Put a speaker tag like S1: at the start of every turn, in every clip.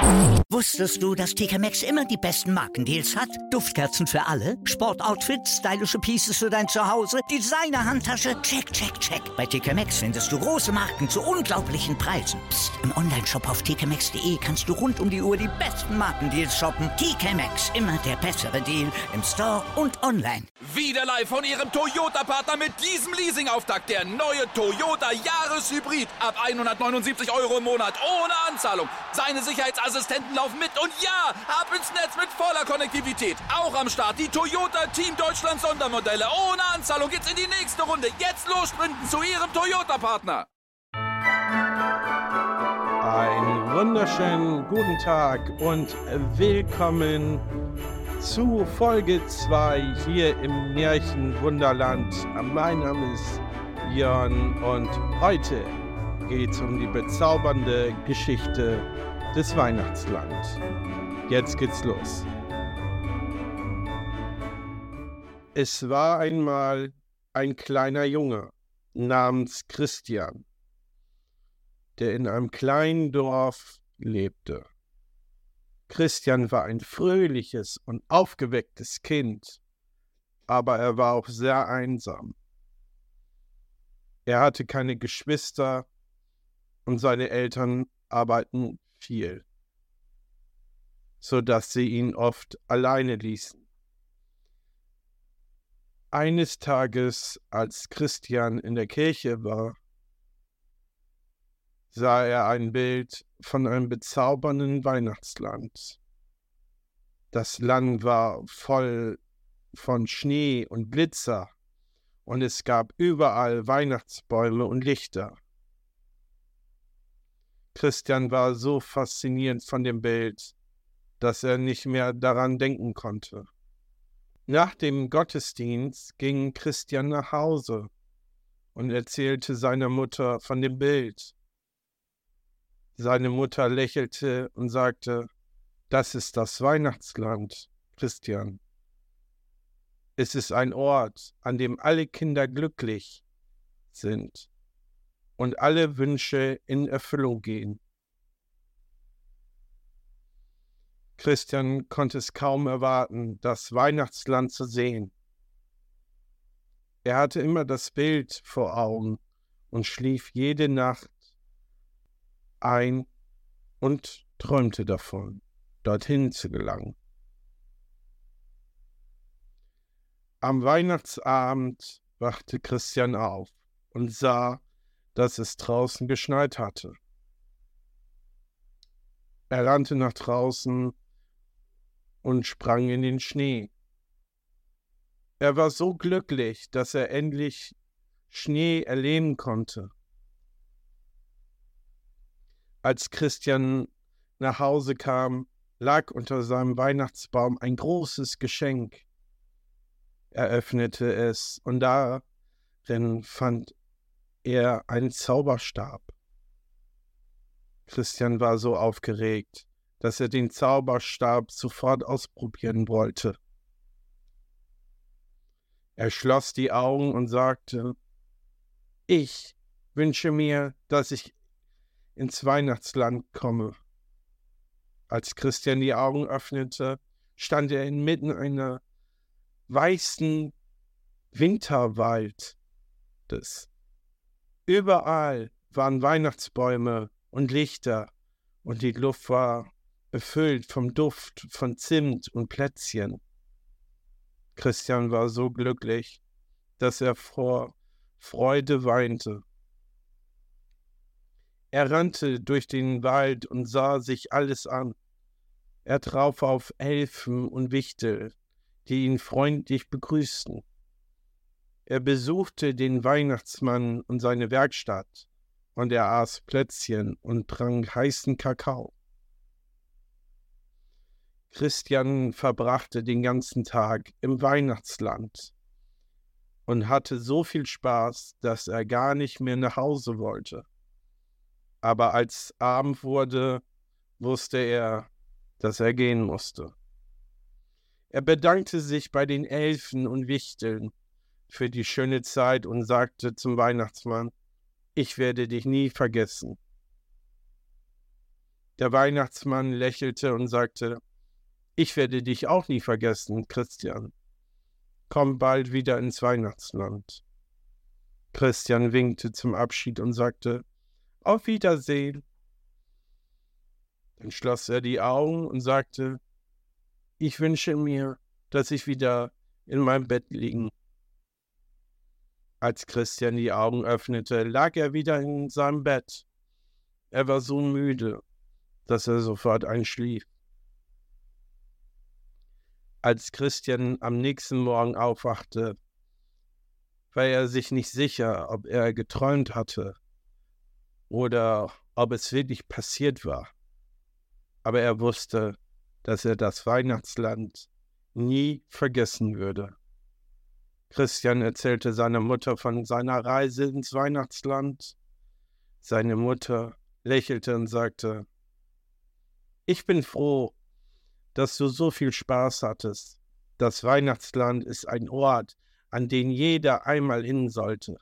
S1: Wusstest du, dass TK Maxx immer die besten Markendeals hat? Duftkerzen für alle, Sportoutfits, stylische Pieces für dein Zuhause, Designer-Handtasche, check, check, check. Bei TK Maxx findest du große Marken zu unglaublichen Preisen. Psst. Im Onlineshop auf tkmaxx.de kannst du rund um die Uhr die besten Markendeals shoppen. TK Maxx, immer der bessere Deal im Store und online.
S2: Wieder live von Ihrem Toyota-Partner mit diesem Leasing-Auftakt. Der neue Toyota Jahreshybrid. Ab 179 € im Monat. Ohne Anzahlung. Seine Sicherheitsassistenten laufen mit. Und ja, ab ins Netz mit voller Konnektivität. Auch am Start die Toyota Team Deutschland Sondermodelle. Ohne Anzahlung geht's in die nächste Runde. Jetzt los sprinten zu Ihrem Toyota-Partner.
S3: Einen wunderschönen guten Tag und willkommen zu Folge 2 hier im Märchenwunderland. Mein Name ist Björn und heute geht es um die bezaubernde Geschichte des Weihnachtslands. Jetzt geht's los. Es war einmal ein kleiner Junge namens Christian, der in einem kleinen Dorf lebte. Christian war ein fröhliches und aufgewecktes Kind, aber er war auch sehr einsam. Er hatte keine Geschwister und seine Eltern arbeiten viel, sodass sie ihn oft alleine ließen. Eines Tages, als Christian in der Kirche war, sah er ein Bild von einem bezaubernden Weihnachtsland. Das Land war voll von Schnee und Glitzer und es gab überall Weihnachtsbäume und Lichter. Christian war so fasziniert von dem Bild, dass er nicht mehr daran denken konnte. Nach dem Gottesdienst ging Christian nach Hause und erzählte seiner Mutter von dem Bild. Seine Mutter lächelte und sagte: Das ist das Weihnachtsland, Christian. Es ist ein Ort, an dem alle Kinder glücklich sind und alle Wünsche in Erfüllung gehen. Christian konnte es kaum erwarten, das Weihnachtsland zu sehen. Er hatte immer das Bild vor Augen und schlief jede Nacht ein und träumte davon, dorthin zu gelangen. Am Weihnachtsabend wachte Christian auf und sah, dass es draußen geschneit hatte. Er rannte nach draußen und sprang in den Schnee. Er war so glücklich, dass er endlich Schnee erleben konnte. Als Christian nach Hause kam, lag unter seinem Weihnachtsbaum ein großes Geschenk. Er öffnete es und darin fand er einen Zauberstab. Christian war so aufgeregt, dass er den Zauberstab sofort ausprobieren wollte. Er schloss die Augen und sagte: Ich wünsche mir, dass ich ins Weihnachtsland komme. Als Christian die Augen öffnete, stand er inmitten einer weißen Winterwaldes. Überall waren Weihnachtsbäume und Lichter und die Luft war erfüllt vom Duft von Zimt und Plätzchen. Christian war so glücklich, dass er vor Freude weinte. Er rannte durch den Wald und sah sich alles an. Er traf auf Elfen und Wichtel, die ihn freundlich begrüßten. Er besuchte den Weihnachtsmann und seine Werkstatt und er aß Plätzchen und trank heißen Kakao. Christian verbrachte den ganzen Tag im Weihnachtsland und hatte so viel Spaß, dass er gar nicht mehr nach Hause wollte. Aber als Abend wurde, wusste er, dass er gehen musste. Er bedankte sich bei den Elfen und Wichteln für die schöne Zeit und sagte zum Weihnachtsmann: Ich werde dich nie vergessen. Der Weihnachtsmann lächelte und sagte: Ich werde dich auch nie vergessen, Christian. Komm bald wieder ins Weihnachtsland. Christian winkte zum Abschied und sagte: Auf Wiedersehen. Dann schloss er die Augen und sagte: Ich wünsche mir, dass ich wieder in meinem Bett liegen. Als Christian die Augen öffnete, lag er wieder in seinem Bett. Er war so müde, dass er sofort einschlief. Als Christian am nächsten Morgen aufwachte, war er sich nicht sicher, ob er geträumt hatte oder ob es wirklich passiert war. Aber er wusste, dass er das Weihnachtsland nie vergessen würde. Christian erzählte seiner Mutter von seiner Reise ins Weihnachtsland. Seine Mutter lächelte und sagte: Ich bin froh, dass du so viel Spaß hattest. Das Weihnachtsland ist ein Ort, an den jeder einmal hin sollte.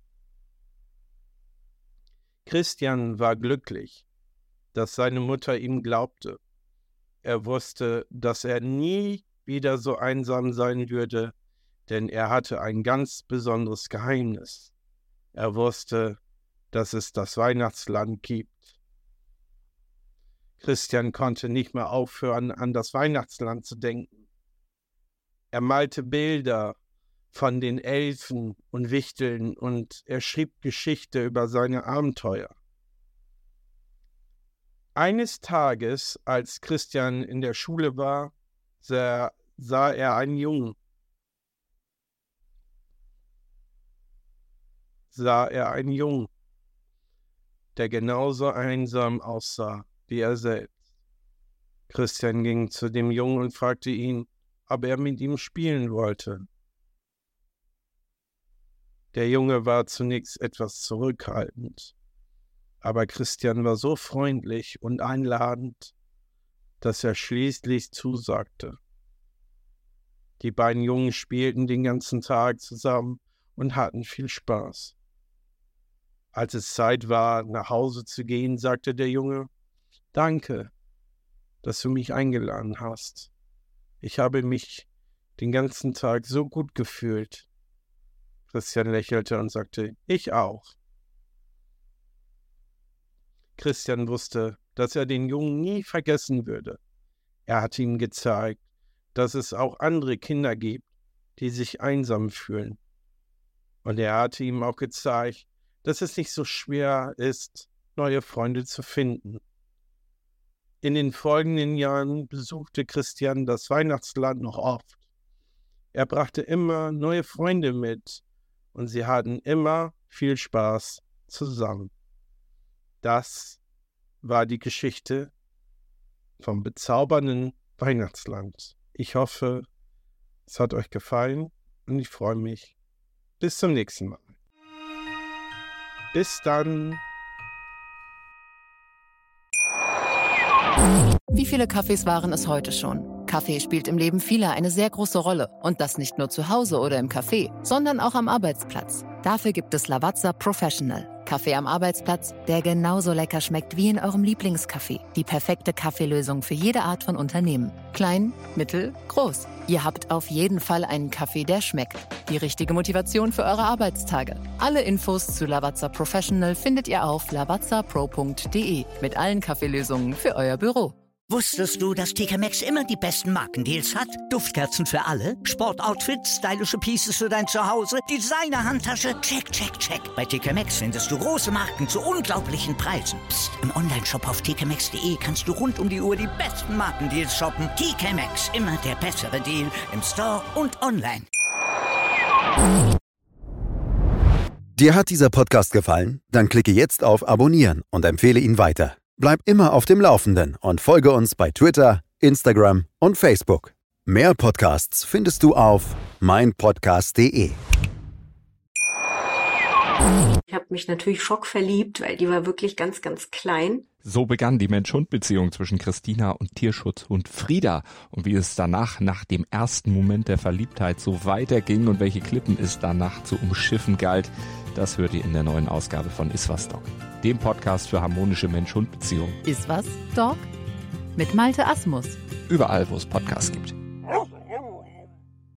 S3: Christian war glücklich, dass seine Mutter ihm glaubte. Er wusste, dass er nie wieder so einsam sein würde, denn er hatte ein ganz besonderes Geheimnis. Er wusste, dass es das Weihnachtsland gibt. Christian konnte nicht mehr aufhören, an das Weihnachtsland zu denken. Er malte Bilder von den Elfen und Wichteln und er schrieb Geschichte über seine Abenteuer. Eines Tages, als Christian in der Schule war, sah er einen Jungen. Der genauso einsam aussah wie er selbst. Christian ging zu dem Jungen und fragte ihn, ob er mit ihm spielen wollte. Der Junge war zunächst etwas zurückhaltend, aber Christian war so freundlich und einladend, dass er schließlich zusagte. Die beiden Jungen spielten den ganzen Tag zusammen und hatten viel Spaß. Als es Zeit war, nach Hause zu gehen, sagte der Junge: Danke, dass du mich eingeladen hast. Ich habe mich den ganzen Tag so gut gefühlt. Christian lächelte und sagte: Ich auch. Christian wusste, dass er den Jungen nie vergessen würde. Er hatte ihm gezeigt, dass es auch andere Kinder gibt, die sich einsam fühlen. Und er hatte ihm auch gezeigt, dass es nicht so schwer ist, neue Freunde zu finden. In den folgenden Jahren besuchte Christian das Weihnachtsland noch oft. Er brachte immer neue Freunde mit und sie hatten immer viel Spaß zusammen. Das war die Geschichte vom bezaubernden Weihnachtsland. Ich hoffe, es hat euch gefallen und ich freue mich. Bis zum nächsten Mal. Bis dann.
S4: Wie viele Kaffees waren es heute schon? Kaffee spielt im Leben vieler eine sehr große Rolle. Und das nicht nur zu Hause oder im Café, sondern auch am Arbeitsplatz. Dafür gibt es Lavazza Professional. Kaffee am Arbeitsplatz, der genauso lecker schmeckt wie in eurem Lieblingscafé. Die perfekte Kaffeelösung für jede Art von Unternehmen. Klein, mittel, groß. Ihr habt auf jeden Fall einen Kaffee, der schmeckt. Die richtige Motivation für eure Arbeitstage. Alle Infos zu Lavazza Professional findet ihr auf lavazzapro.de mit allen Kaffeelösungen für euer Büro.
S1: Wusstest du, dass TK Maxx immer die besten Markendeals hat? Duftkerzen für alle, Sportoutfits, stylische Pieces für dein Zuhause, Designer-Handtasche, check, check, check. Bei TK Maxx findest du große Marken zu unglaublichen Preisen. Psst. Im Onlineshop auf tkmaxx.de kannst du rund um die Uhr die besten Markendeals shoppen. TK Maxx, immer der bessere Deal im Store und online.
S5: Dir hat dieser Podcast gefallen? Dann klicke jetzt auf Abonnieren und empfehle ihn weiter. Bleib immer auf dem Laufenden und folge uns bei Twitter, Instagram und Facebook. Mehr Podcasts findest du auf meinpodcast.de.
S6: Ich habe mich natürlich schockverliebt, weil die war wirklich ganz, ganz klein. So begann die Mensch-Hund-Beziehung zwischen Christina und Tierschutzhund Frieda. Und wie es danach, nach dem ersten Moment der Verliebtheit, so weiterging und welche Klippen es danach zu umschiffen galt, das hört ihr in der neuen Ausgabe von Iswas Dog, dem Podcast für harmonische Mensch-Hund-Beziehungen.
S4: Iswas Dog? Mit Malte Asmus.
S6: Überall, wo es Podcasts gibt.